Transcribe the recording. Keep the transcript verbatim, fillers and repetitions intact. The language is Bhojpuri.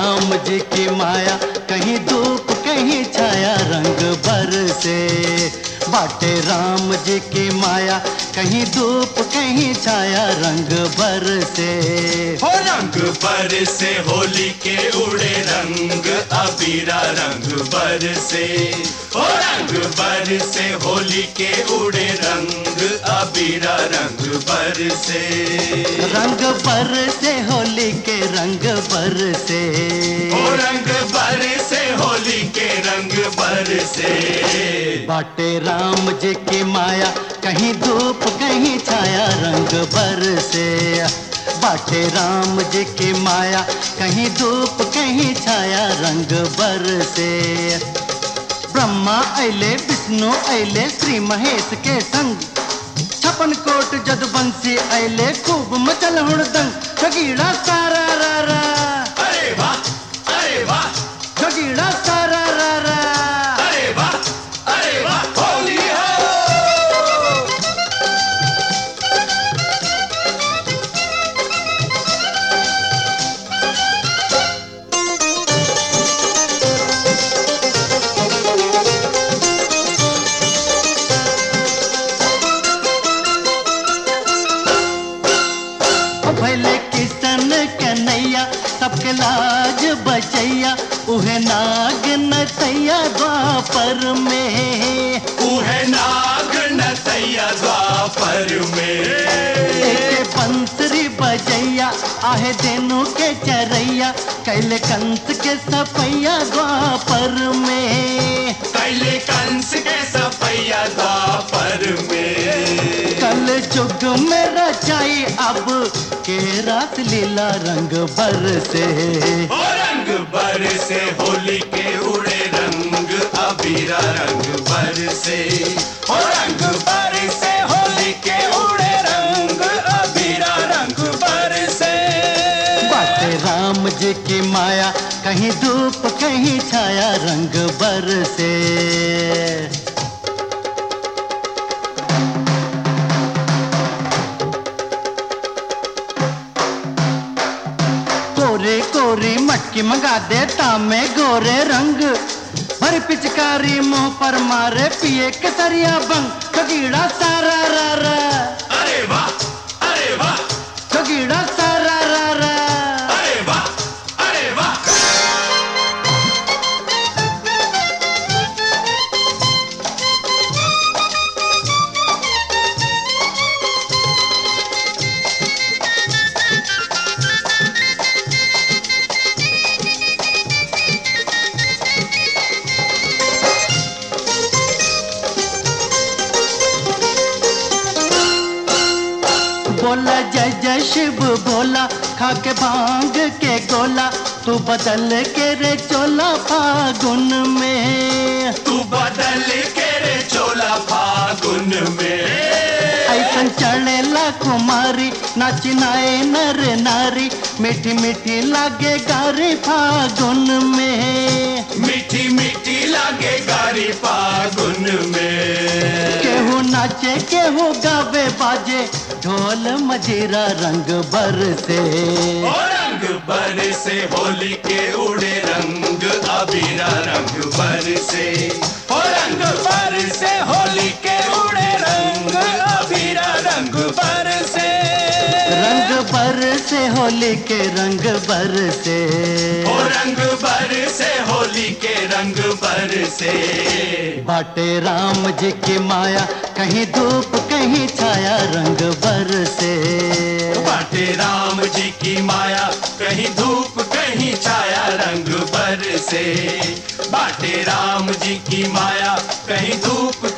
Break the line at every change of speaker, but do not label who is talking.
राम जी की माया, कहीं धूप कहीं छाया रंग बरसे। बाटे राम जी की माया, कहीं धूप कहीं छाया रंग बरसे।
हो रंग बरसे होली के उड़े रंग अबीरा रंग बरसे। हो रंग बरसे होली के उड़े रंग अबीरा रंग बरसे।
रंग बरसे होली के रंग बरसे।
हो रंग बरसे होली के रंग बरसे।
बाटे राम जी की माया, कहीं धूप कहीं छाया रंग बरसे। बाटे राम जी की माया, कहीं धूप कहीं छाया रंग बरसे। ब्रह्मा अइले विष्णु अइले श्री महेश के संग, छपन कोट जदुवंशी अइले खूब मचल हुड़दंग। जोगीड़ा सारा रा रा,
अरे वाह अरे वाह,
जोगीड़ा सारा रा रा,
अरे वाह अरे वाह, होली हो।
भले किशन कन्हैया सबके लाज बचैया, उहे नाग नतैया द्वापर में।
उहे नाग नतैया द्वापर में।
एक बंसरी बजैया आहे देनु के चरैया, कैले कंस के सपैया द्वापर में।
कैले कंस के सपैया द्वापर में।
कल जुग में रचाई अब के रात लीला रंग बरसे।
हो रंग बरसे होली के उड़े रंग अबीरा रंग बरसे। हो रंग बरसे होली के उड़े रंग अबीरा रंग बरसे।
बाटे राम जी की माया, कहीं धूप कहीं छाया रंग बरसे। कोरे कोरी मटकी मंगा दे तामे गोरे रंग, भर पिचकारी मुंह पर मारे पिए केसरिया बंग। जोगीड़ा सारा रा रा,
अरे वाह अरे वाह,
जोगीड़ा सारा रा रा,
अरे वाह अरे वाह।
बोला जय जय शिव भोला, खा के भांग के गोला, तू बदल के रे चोला फागुन में।
तू बदल के रे चोला फागुन में।
ऐसन चढ़ेला कुमारी, नाची नाए नर नारी, मीठी मीठी लागे गारी फागुन में।
मीठी मीठी लागे गारी फागुन में।
केहू नाचे केहू गावे बाजे, ढोल मजीरा रंग बरसे।
ओ रंग बरसे होली के उड़े रंग अबीरा रंग बरसे। ओ रंग बरसे होली के उड़े रंग अबीरा रंग बरसे।
रंग बरसे होली के रंग बरसे।
ओ रंग बरसे होली के रंग बरसे।
बाटे राम जी की माया, कहीं धूप कहीं छाया रंग बरसे।
बाटे राम जी की माया, कहीं धूप कहीं छाया रंग बरसे। बाटे राम जी की माया, कहीं धूप